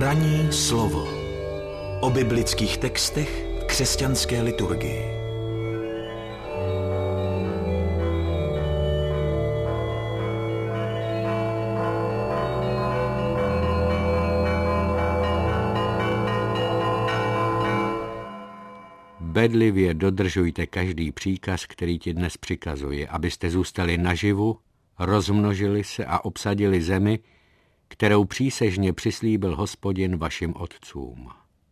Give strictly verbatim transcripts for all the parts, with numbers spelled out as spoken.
Ranní slovo o biblických textech v křesťanské liturgii. Bedlivě dodržujte každý příkaz, který ti dnes přikazuje, abyste zůstali naživu, rozmnožili se a obsadili zemi, kterou přísežně přislíbil Hospodin vašim otcům.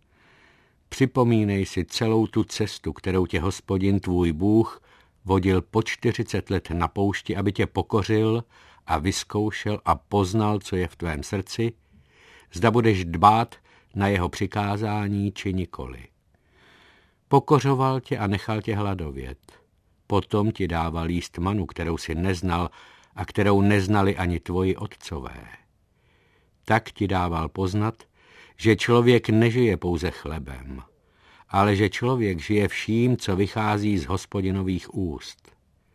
Připomínej si celou tu cestu, kterou tě Hospodin tvůj Bůh vodil po čtyřicet let na poušti, aby tě pokořil a vyzkoušel a poznal, co je v tvém srdci, zda budeš dbát na jeho přikázání či nikoli. Pokořoval tě a nechal tě hladovět. Potom ti dával jíst manu, kterou si neznal a kterou neznali ani tvoji otcové. Tak ti dával poznat, že člověk nežije pouze chlebem, ale že člověk žije vším, co vychází z Hospodinových úst.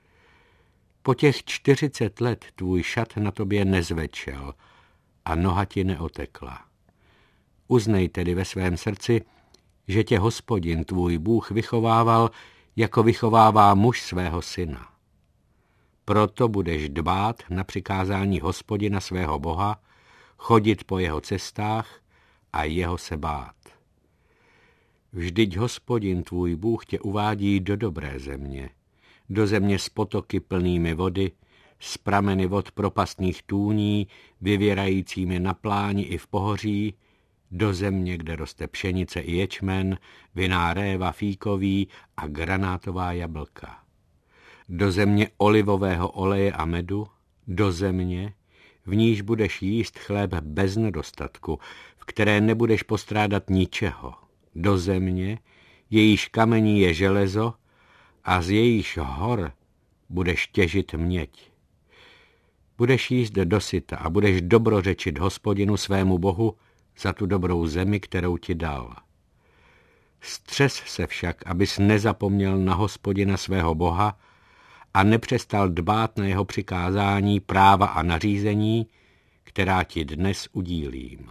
Po těch čtyřicet let tvůj šat na tobě nezvečel a noha ti neotekla. Uznej tedy ve svém srdci, že tě Hospodin tvůj Bůh vychovával, jako vychovává muž svého syna. Proto budeš dbát na přikázání Hospodina svého Boha, chodit po jeho cestách a jeho se bát. Vždyť Hospodin tvůj Bůh tě uvádí do dobré země, do země s potoky plnými vody, s prameny vod propastných tůní, vyvěrajícími na pláni i v pohoří, do země, kde roste pšenice i ječmen, vinná réva, fíkový a granátová jablka. Do země olivového oleje a medu, do země, v níž budeš jíst chléb bez nedostatku, v které nebudeš postrádat ničeho. Do země, jejíž kamení je železo a z jejíž hor budeš těžit měď. Budeš jíst dosyta a budeš dobrořečit Hospodinu svému Bohu za tu dobrou zemi, kterou ti dal. Střes se však, abys nezapomněl na Hospodina svého Boha a nepřestal dbát na jeho přikázání, práva a nařízení, která ti dnes udílím.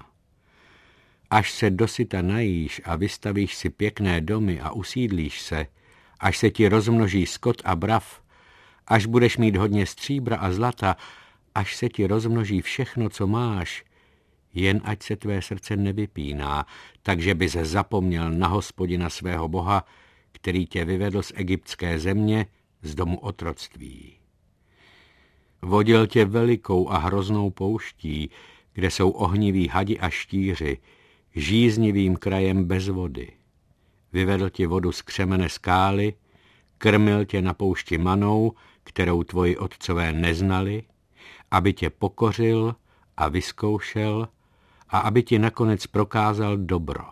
Až se dosyta najíš a vystavíš si pěkné domy a usídlíš se, až se ti rozmnoží skot a brav, až budeš mít hodně stříbra a zlata, až se ti rozmnoží všechno, co máš, jen ať se tvé srdce nevypíná, takže bys zapomněl na Hospodina svého Boha, který tě vyvedl z egyptské země, z domu otroctví. Vodil tě velikou a hroznou pouští, kde jsou ohniví hadi a štíři, žíznivým krajem bez vody. Vyvedl ti vodu z křemene skály, krmil tě na poušti manou, kterou tvoji otcové neznali, aby tě pokořil a vyzkoušel a aby ti nakonec prokázal dobro.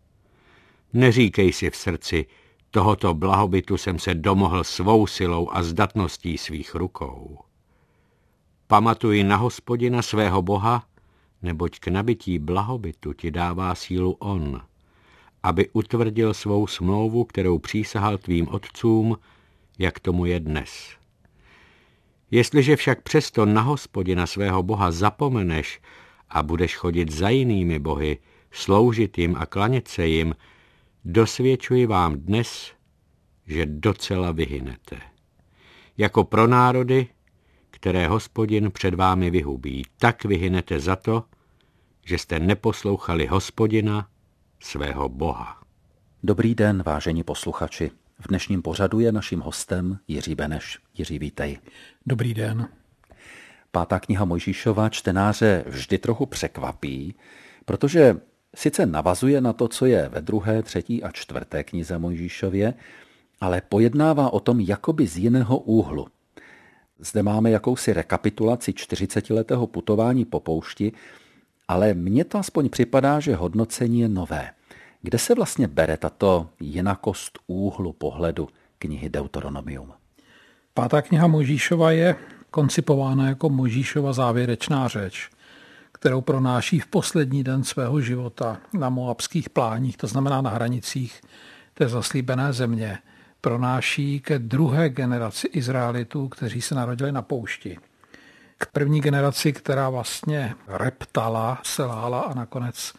Neříkej si v srdci, tohoto blahobytu jsem se domohl svou silou a zdatností svých rukou. Pamatuj na Hospodina svého Boha, neboť k nabití blahobytu ti dává sílu on, aby utvrdil svou smlouvu, kterou přísahal tvým otcům, jak tomu je dnes. Jestliže však přesto na Hospodina svého Boha zapomeneš a budeš chodit za jinými bohy, sloužit jim a klanět se jim, dosvědčuji vám dnes, že docela vyhynete. Jako pro národy, které Hospodin před vámi vyhubí, tak vyhynete za to, že jste neposlouchali Hospodina, svého Boha. Dobrý den, vážení posluchači. V dnešním pořadu je naším hostem Jiří Beneš. Jiří, vítej. Dobrý den. Pátá kniha Mojžíšova čtenáře vždy trochu překvapí, protože sice navazuje na to, co je ve druhé, třetí a čtvrté knize Mojžíšově, ale pojednává o tom jakoby z jiného úhlu. Zde máme jakousi rekapitulaci čtyřicetiletého putování po poušti, ale mně to aspoň připadá, že hodnocení je nové. Kde se vlastně bere tato jinakost úhlu pohledu knihy Deuteronomium? Pátá kniha Mojžíšova je koncipována jako Mojžíšova závěrečná řeč, kterou pronáší v poslední den svého života na moabských pláních, to znamená na hranicích té zaslíbené země. Pronáší ke druhé generaci Izraelitů, kteří se narodili na poušti. K první generaci, která vlastně reptala, selhala a nakonec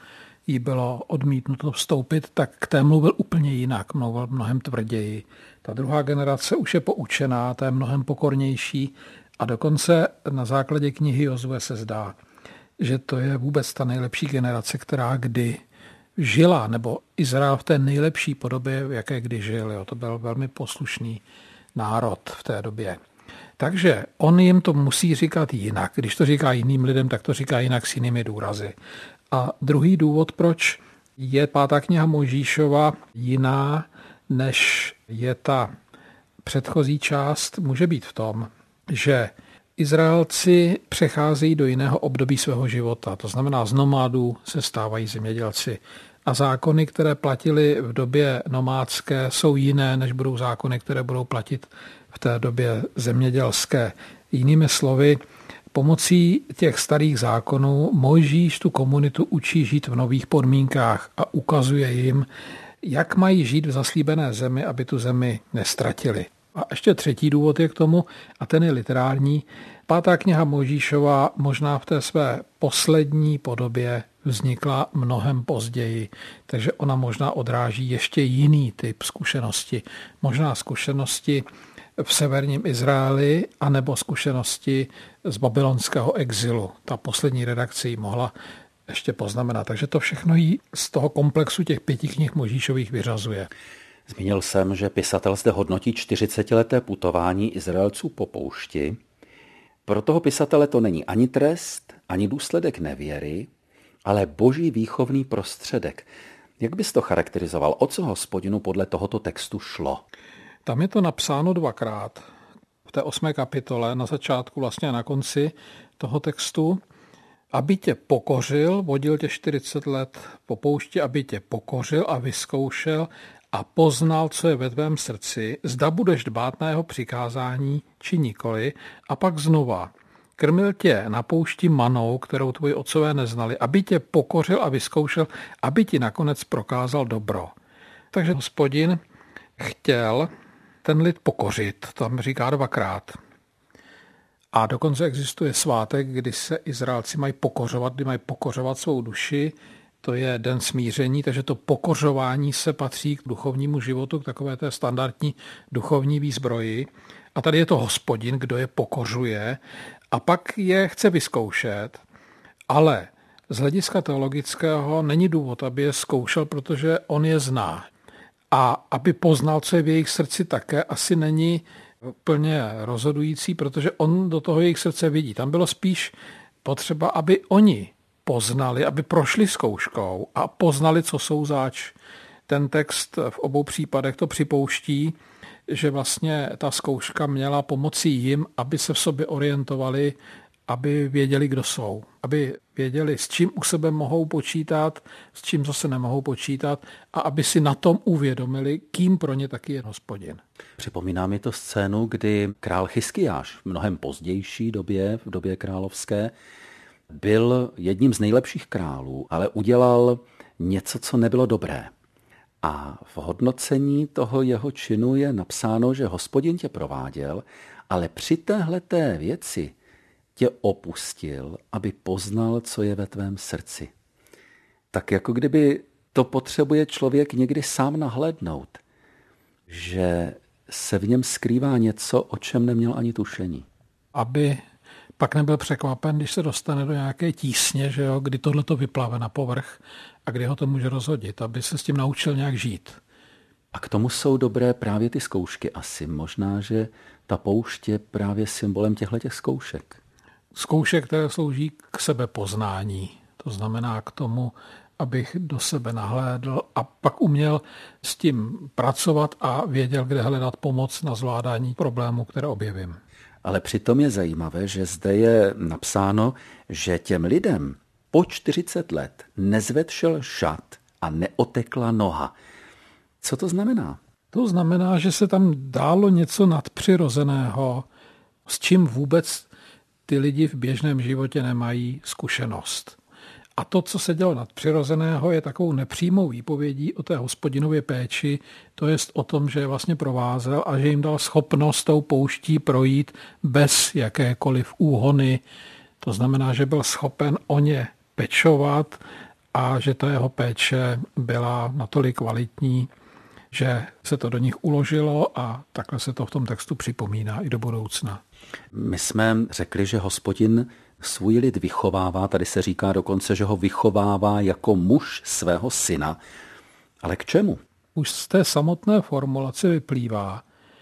jí bylo odmítnuto vstoupit, tak k té mluvil úplně jinak, mluvil mnohem tvrději. Ta druhá generace už je poučená, ta je mnohem pokornější a dokonce na základě knihy Jozue se zdá, že to je vůbec ta nejlepší generace, která kdy žila, nebo Izrael v té nejlepší podobě, v jaké kdy žil. Jo. To byl velmi poslušný národ v té době. Takže on jim to musí říkat jinak. Když to říká jiným lidem, tak to říká jinak s jinými důrazy. A druhý důvod, proč je pátá kniha Mojžíšova jiná, než je ta předchozí část, může být v tom, že Izraelci přecházejí do jiného období svého života. To znamená, z nomádů se stávají zemědělci. A zákony, které platily v době nomádské, jsou jiné, než budou zákony, které budou platit v té době zemědělské. Jinými slovy, pomocí těch starých zákonů Mojžíš tu komunitu učí žít v nových podmínkách a ukazuje jim, jak mají žít v zaslíbené zemi, aby tu zemi nestratili. A ještě třetí důvod je k tomu, a ten je literární. Pátá kniha Mojžíšova možná v té své poslední podobě vznikla mnohem později, takže ona možná odráží ještě jiný typ zkušenosti. Možná zkušenosti v severním Izraeli, anebo zkušenosti z babylonského exilu. Ta poslední redakce ji mohla ještě poznamenat. Takže to všechno jí z toho komplexu těch pěti knih Mojžíšových vyřazuje. Zmínil jsem, že pisatel zde hodnotí čtyřicetileté putování Izraelců po poušti. Pro toho pisatele to není ani trest, ani důsledek nevěry, ale boží výchovný prostředek. Jak bys to charakterizoval? O co Hospodinu podle tohoto textu šlo? Tam je to napsáno dvakrát. V té osmé kapitole, na začátku vlastně a na konci toho textu. Aby tě pokořil, vodil tě čtyřicet let po poušti, aby tě pokořil a vyzkoušel a poznal, co je ve tvém srdci, zda budeš dbát na jeho přikázání, či nikoli, a pak znova. Krmil tě na poušti manou, kterou tvoji otcové neznali, aby tě pokořil a vyzkoušel, aby ti nakonec prokázal dobro. Takže Hospodin chtěl ten lid pokořit, tam říká dvakrát. A dokonce existuje svátek, kdy se Izraelci mají pokořovat, kdy mají pokořovat svou duši. To je den smíření, takže to pokořování se patří k duchovnímu životu, k takové té standardní duchovní výzbroji. A tady je to Hospodin, kdo je pokořuje a pak je chce vyzkoušet, ale z hlediska teologického není důvod, aby je zkoušel, protože on je zná. A aby poznal, co je v jejich srdci, také asi není úplně rozhodující, protože on do toho jejich srdce vidí. Tam bylo spíš potřeba, aby oni poznali, aby prošli zkouškou a poznali, co jsou zač. Ten text v obou případech to připouští, že vlastně ta zkouška měla pomoci jim, aby se v sobě orientovali, aby věděli, kdo jsou, aby věděli, s čím u sebe mohou počítat, s čím zase nemohou počítat a aby si na tom uvědomili, kým pro ně taky je Hospodin. Připomíná mi to scénu, kdy král Chyskiáš v mnohem pozdější době, v době královské, byl jedním z nejlepších králů, ale udělal něco, co nebylo dobré. A v hodnocení toho jeho činu je napsáno, že Hospodin tě prováděl, ale při téhleté věci tě opustil, aby poznal, co je ve tvém srdci. Tak jako kdyby to potřebuje člověk někdy sám nahlédnout, že se v něm skrývá něco, o čem neměl ani tušení. Aby pak nebyl překvapen, když se dostane do nějaké tísně, že jo, kdy tohleto vyplave na povrch a kdy ho to může rozhodit, aby se s tím naučil nějak žít. A k tomu jsou dobré právě ty zkoušky asi. Možná, že ta poušť je právě symbolem těchto zkoušek. Zkoušek, které slouží k sebepoznání. To znamená k tomu, abych do sebe nahlédl a pak uměl s tím pracovat a věděl, kde hledat pomoc na zvládání problémů, které objevím. Ale přitom je zajímavé, že zde je napsáno, že těm lidem po čtyřicet let nezvedšel šat a neotekla noha. Co to znamená? To znamená, že se tam dálo něco nadpřirozeného, s čím vůbec ty lidi v běžném životě nemají zkušenost. A to, co se dělo nadpřirozeného, je takovou nepřímou výpovědí o té Hospodinově péči, to jest o tom, že je vlastně provázel a že jim dal schopnost tou pouští projít bez jakékoliv úhony. To znamená, že byl schopen o ně pečovat a že ta jeho péče byla natolik kvalitní, že se to do nich uložilo a takhle se to v tom textu připomíná i do budoucna. My jsme řekli, že Hospodin svůj lid vychovává, tady se říká dokonce, že ho vychovává jako muž svého syna. Ale k čemu? Už z té samotné formulace vyplývá,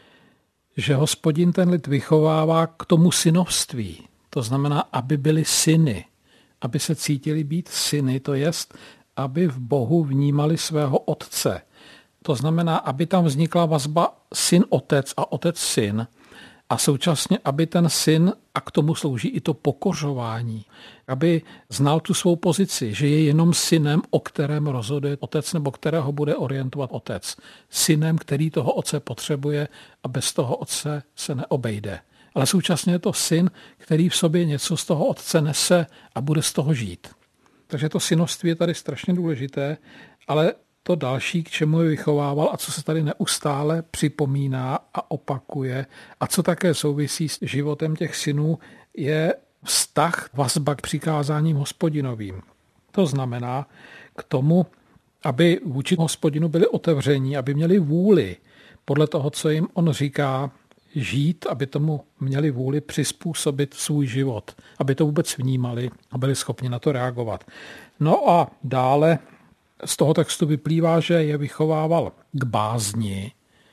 že Hospodin ten lid vychovává k tomu synovství. To znamená, aby byli syny, aby se cítili být syny, to jest, aby v Bohu vnímali svého otce. To znamená, aby tam vznikla vazba syn-otec a otec-syn a současně, aby ten syn, a k tomu slouží i to pokořování, aby znal tu svou pozici, že je jenom synem, o kterém rozhoduje otec nebo kterého bude orientovat otec. Synem, který toho otce potřebuje a bez toho otce se neobejde. Ale současně je to syn, který v sobě něco z toho otce nese a bude z toho žít. Takže to synovství je tady strašně důležité, ale to další, k čemu je vychovával a co se tady neustále připomíná a opakuje a co také souvisí s životem těch synů, je vztah, vazba k přikázáním Hospodinovým. To znamená k tomu, aby vůči Hospodinu byli otevření, aby měli vůli podle toho, co jim on říká, žít, aby tomu měli vůli přizpůsobit svůj život, aby to vůbec vnímali a byli schopni na to reagovat. No a dále z toho textu vyplývá, že je vychovával k bázni,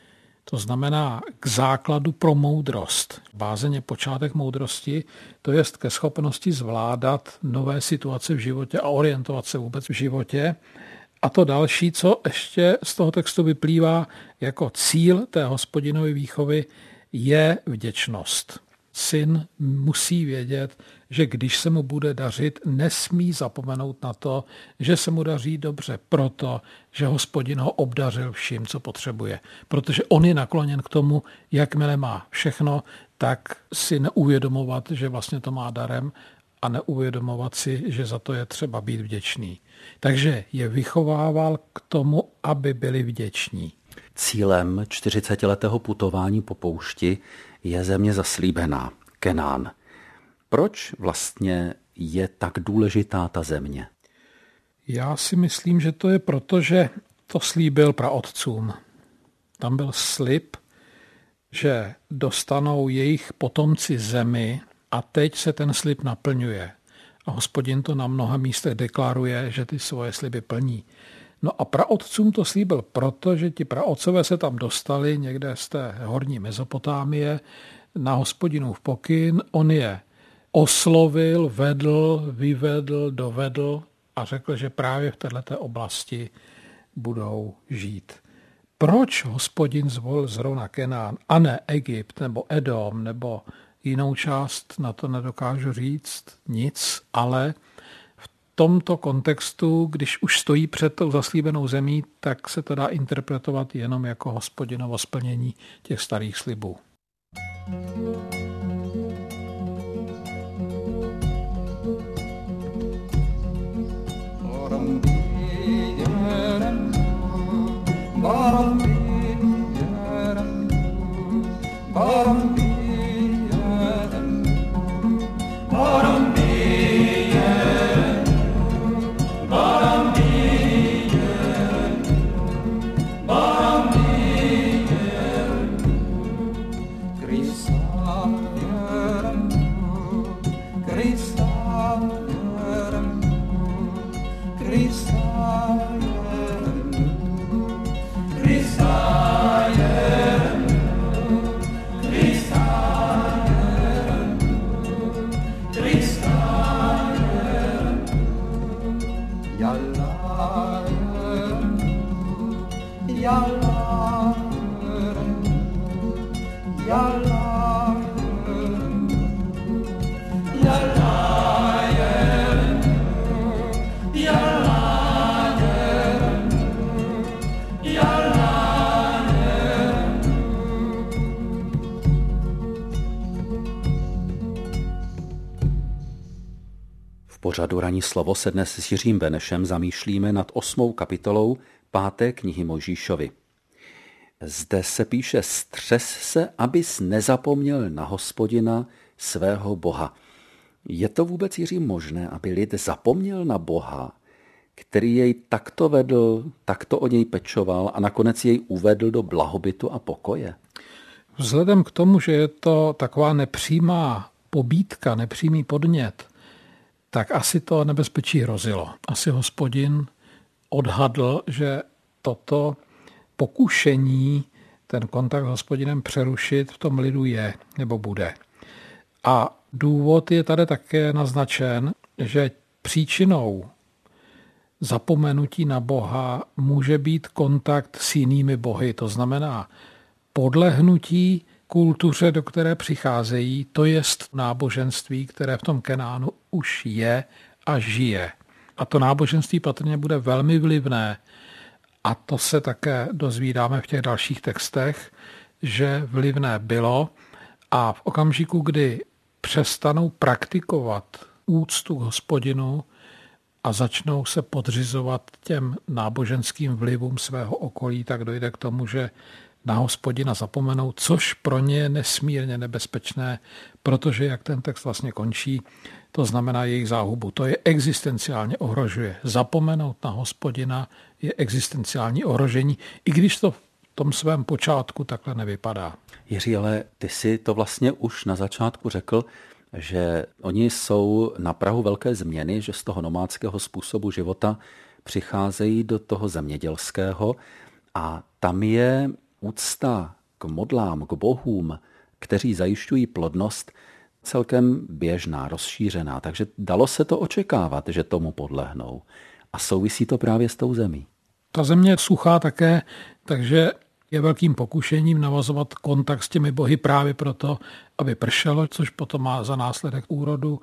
to znamená k základu pro moudrost. Bázeň je počátek moudrosti, to jest ke schopnosti zvládat nové situace v životě a orientovat se vůbec v životě. A to další, co ještě z toho textu vyplývá jako cíl té Hospodinovy výchovy, je vděčnost. Syn musí vědět, že když se mu bude dařit, nesmí zapomenout na to, že se mu daří dobře proto, že Hospodin ho obdařil vším, co potřebuje. Protože on je nakloněn k tomu, jakmile má všechno, tak si neuvědomovat, že vlastně to má darem a neuvědomovat si, že za to je třeba být vděčný. Takže je vychovával k tomu, aby byli vděční. Cílem čtyřicetiletého putování po poušti je země zaslíbená, Kenán. Proč vlastně je tak důležitá ta země? Já si myslím, že to je proto, že to slíbil praotcům. Tam byl slib, že dostanou jejich potomci zemi a teď se ten slib naplňuje. A Hospodin to na mnoha místech deklaruje, že ty svoje sliby plní. No a praotcům to slíbil proto, že ti praotcové se tam dostali někde z té horní Mezopotámie na Hospodinův pokyn. On je oslovil, vedl, vyvedl, dovedl a řekl, že právě v této oblasti budou žít. Proč Hospodin zvolil zrovna Kenán a ne Egypt nebo Edom nebo jinou část, na to nedokážu říct nic, ale v tomto kontextu, když už stojí před tou zaslíbenou zemí, tak se to dá interpretovat jenom jako Hospodinovo splnění těch starých slibů. V pořadu Ranní slovo se dnes s Jiřím Benešem zamýšlíme nad osmou kapitolou páté knihy Mojžíšovy. Zde se píše: střes se, abys nezapomněl na Hospodina, svého Boha. Je to vůbec, Jiří, možné, aby lid zapomněl na Boha, který jej takto vedl, takto o něj pečoval a nakonec jej uvedl do blahobytu a pokoje? Vzhledem k tomu, že je to taková nepřímá pobídka, nepřímý podnět, tak asi to nebezpečí hrozilo. Asi Hospodin odhadl, že toto pokušení, ten kontakt s Hospodinem přerušit v tom lidu je nebo bude. A důvod je tady také naznačen, že příčinou zapomenutí na Boha může být kontakt s jinými bohy. To znamená podlehnutí kultuře, do které přicházejí, to jest náboženství, které v tom Kenánu už je a žije. A to náboženství patrně bude velmi vlivné. A to se také dozvídáme v těch dalších textech, že vlivné bylo a v okamžiku, kdy přestanou praktikovat úctu k Hospodinu a začnou se podřizovat těm náboženským vlivům svého okolí, tak dojde k tomu, že na Hospodina zapomenou, což pro ně je nesmírně nebezpečné, protože, jak ten text vlastně končí, to znamená jejich záhubu. To je existenciálně ohrožuje. Zapomenout na Hospodina je existenciální ohrožení, i když to v tom svém počátku takhle nevypadá. Jiří, ale ty si to vlastně už na začátku řekl, že oni jsou na prahu velké změny, že z toho nomádského způsobu života přicházejí do toho zemědělského a tam je úcta k modlám, k bohům, kteří zajišťují plodnost, celkem běžná, rozšířená. Takže dalo se to očekávat, že tomu podlehnou. A souvisí to právě s tou zemí. Ta země je suchá také, takže je velkým pokušením navazovat kontakt s těmi bohy právě proto, aby pršelo, což potom má za následek úrodu.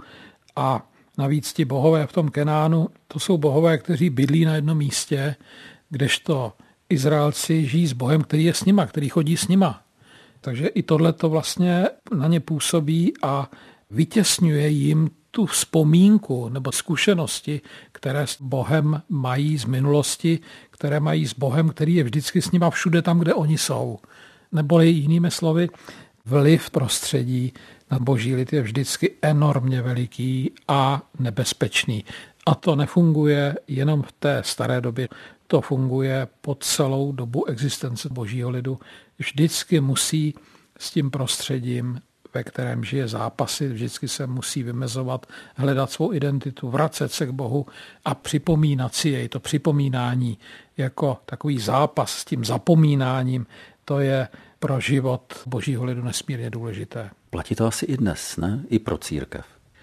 A navíc ti bohové v tom Kenánu, to jsou bohové, kteří bydlí na jednom místě, kdežto Izraelci žijí s Bohem, který je s nima, který chodí s nima. Takže i tohle to vlastně na ně působí a vytěsňuje jim tu vzpomínku nebo zkušenosti, které s Bohem mají z minulosti, které mají s Bohem, který je vždycky s nima všude tam, kde oni jsou. Neboli jinými slovy, vliv prostředí na boží lid je vždycky enormně veliký a nebezpečný. A to nefunguje jenom v té staré době, to funguje po celou dobu existence božího lidu. Vždycky musí s tím prostředím, ve kterém žije, zápasit, vždycky se musí vymezovat, hledat svou identitu, vracet se k Bohu a připomínat si jej. To připomínání jako takový zápas s tím zapomínáním, to je pro život božího lidu nesmírně důležité. Platí to asi i dnes, ne? I pro církev.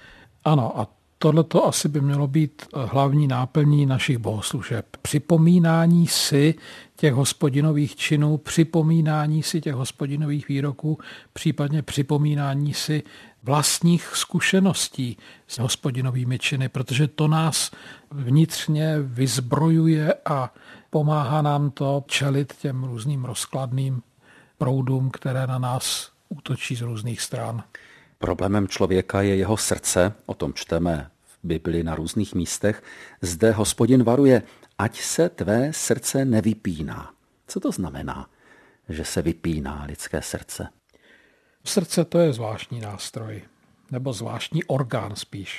Ano, a tohleto asi by mělo být hlavní náplní našich bohoslužeb. Připomínání si těch Hospodinových činů, připomínání si těch Hospodinových výroků, případně připomínání si vlastních zkušeností s Hospodinovými činy, protože to nás vnitřně vyzbrojuje a pomáhá nám to čelit těm různým rozkladným proudům, které na nás útočí z různých stran. Problémem člověka je jeho srdce, o tom čteme v Bibli na různých místech. Zde Hospodin varuje, ať se tvé srdce nevypíná. Co to znamená, že se vypíná lidské srdce? Srdce to je zvláštní nástroj, nebo zvláštní orgán spíš.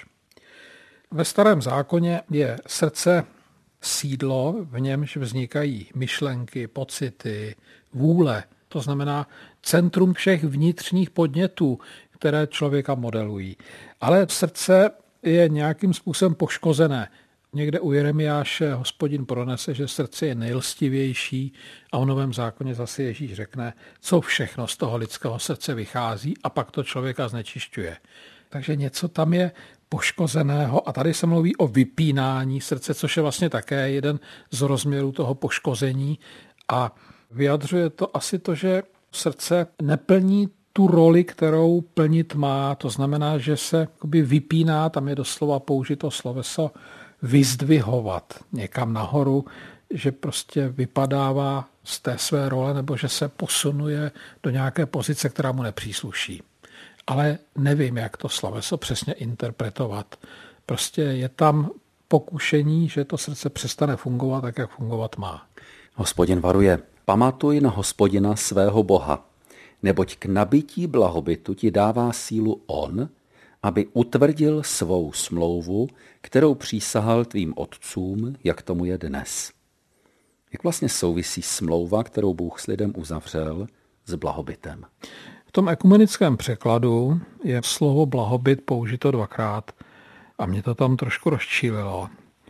Ve Starém zákoně je srdce sídlo, v němž vznikají myšlenky, pocity, vůle. To znamená centrum všech vnitřních podnětů, které člověka modelují. Ale srdce je nějakým způsobem poškozené. Někde u Jeremiáše Hospodin pronese, že srdce je nejlstivější a v Novém zákoně zase Ježíš řekne, co všechno z toho lidského srdce vychází a pak to člověka znečišťuje. Takže něco tam je poškozeného a tady se mluví o vypínání srdce, což je vlastně také jeden z rozměrů toho poškození a vyjadřuje to asi to, že srdce neplní tu roli, kterou plnit má. To znamená, že se vypíná, tam je doslova použito sloveso vyzdvihovat někam nahoru, že prostě vypadává z té své role nebo že se posunuje do nějaké pozice, která mu nepřísluší. Ale nevím, jak to sloveso přesně interpretovat. Prostě je tam pokušení, že to srdce přestane fungovat tak, jak fungovat má. Hospodin varuje, pamatuj na Hospodina svého Boha, neboť k nabití blahobytu ti dává sílu on aby utvrdil svou smlouvu, kterou přísahal tvým otcům, jak tomu je dnes. Jak vlastně souvisí smlouva, kterou Bůh s lidem uzavřel, s blahobytem? V tom ekumenickém překladu je slovo blahobyt použito dvakrát a mě to tam trošku rozčílilo,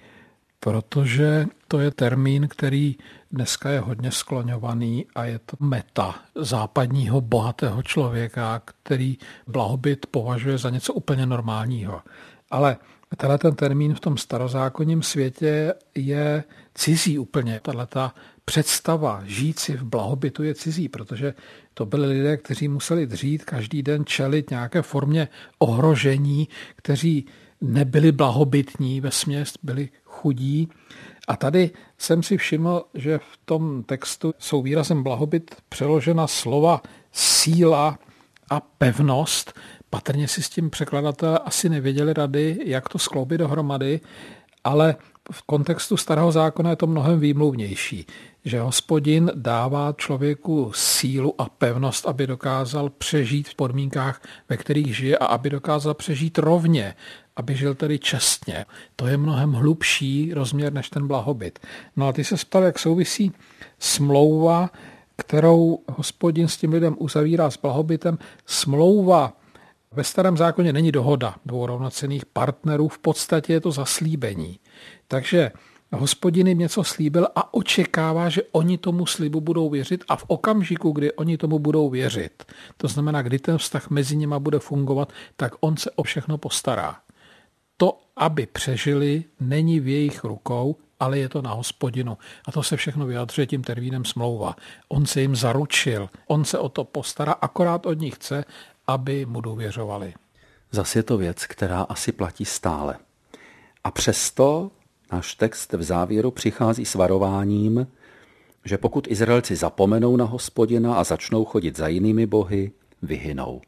protože to je termín, který dneska je hodně skloňovaný a je to meta západního bohatého člověka, který blahobyt považuje za něco úplně normálního. Ale tenhle ten termín v tom starozákonním světě je cizí úplně. Tato představa žít si v blahobytu je cizí, protože to byli lidé, kteří museli dřít každý den čelit nějaké formě ohrožení, kteří nebyli blahobytní, vesměs byli chudí. A tady jsem si všiml, že v tom textu jsou výrazem blahobyt přeložena slova síla a pevnost. Patrně si s tím překladatelé asi nevěděli rady, jak to skloubit dohromady, ale v kontextu Starého zákona je to mnohem výmluvnější, že Hospodin dává člověku sílu a pevnost, aby dokázal přežít v podmínkách, ve kterých žije a aby dokázal přežít rovně, aby žil tedy čestně. To je mnohem hlubší rozměr než ten blahobyt. No a ty se ptal, jak souvisí smlouva, kterou Hospodin s tím lidem uzavírá s blahobytem. Smlouva ve Starém zákoně není dohoda dvou rovnocenných partnerů, v podstatě je to zaslíbení. Takže Hospodin jim něco slíbil a očekává, že oni tomu slibu budou věřit a v okamžiku, kdy oni tomu budou věřit, to znamená, kdy ten vztah mezi nimi bude fungovat, tak on se o všechno postará. To, aby přežili, není v jejich rukou, ale je to na Hospodinu. A to se všechno vyjadřuje tím termínem smlouva. On se jim zaručil, on se o to postará, akorát od nich chce, aby mu důvěřovali. Zas je to věc, která asi platí stále. A přesto náš text v závěru přichází s varováním, že pokud Izraelci zapomenou na Hospodina a začnou chodit za jinými bohy, vyhynou.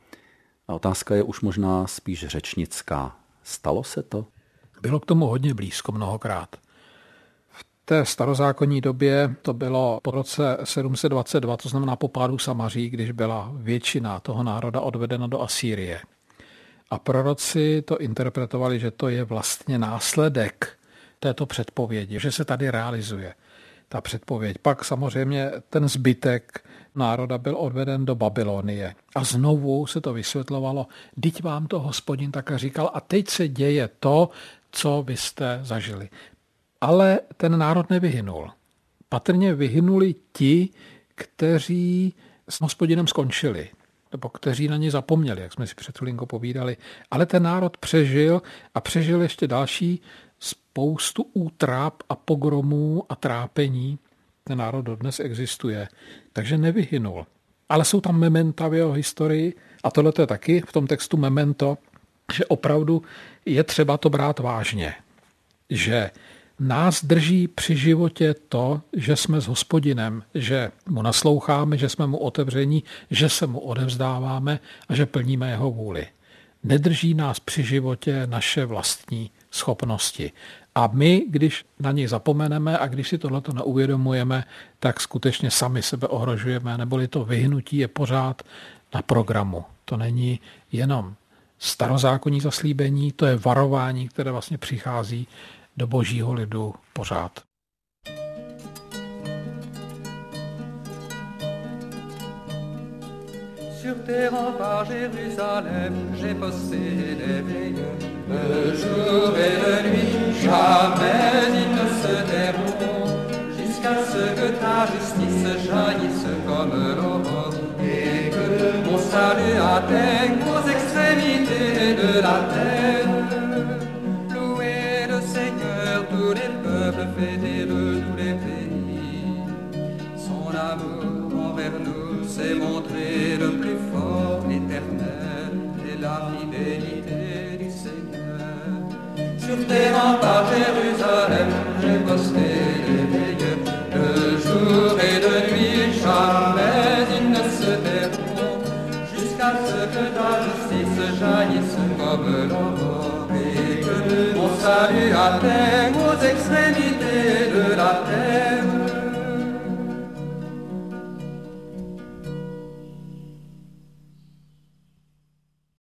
A otázka je už možná spíš řečnická. Stalo se to? Bylo k tomu hodně blízko mnohokrát. V té starozákonní době to bylo po roce sedm set dvacet dva, to znamená po pádu Samaří, když byla většina toho národa odvedena do Asýrie. A proroci to interpretovali, že to je vlastně následek této předpovědi, že se tady realizuje ta předpověď. Pak samozřejmě ten zbytek národa byl odveden do Babylonie. A znovu se to vysvětlovalo, vždyť vám to Hospodin také říkal a teď se děje to, co vy jste zažili. Ale ten národ nevyhynul. Patrně vyhynuli ti, kteří s Hospodinem skončili, nebo kteří na ně zapomněli, jak jsme si před chvilinkou povídali. Ale ten národ přežil a přežil ještě další spoustu útráp a pogromů a trápení. Ten národ dodnes existuje, takže nevyhynul. Ale jsou tam mementa v jeho historii a tohle je taky v tom textu memento, že opravdu je třeba to brát vážně. Že nás drží při životě to, že jsme s Hospodinem, že mu nasloucháme, že jsme mu otevření, že se mu odevzdáváme a že plníme jeho vůli. Nedrží nás při životě naše vlastní schopnosti. A my, když na něj zapomeneme a když si tohleto neuvědomujeme, tak skutečně sami sebe ohrožujeme, neboli to vyhnutí je pořád na programu. To není jenom starozákonní zaslíbení, to je varování, které vlastně přichází do božího lidu pořád. Sur tes remparts, Jérusalem, j'ai posté des veilleurs. Le jour et la nuit, jamais ils ne se tairont, jusqu'à ce que ta justice jaillisse comme l'aurore, et que mon salut atteigne aux extrémités de la terre. Louez le Seigneur, tous les peuples, fêtez-le, tous les pays. Son amour envers nous s'est montré le plus fort, éternel, et la fidélité du Seigneur. Sur tes remparts, Jérusalem, j'ai posté des veilleurs. De jour et de nuit, jamais ils ne se tairont, jusqu'à ce que ta justice jaillisse comme l'aurore, et que mon salut atteigne aux extrémités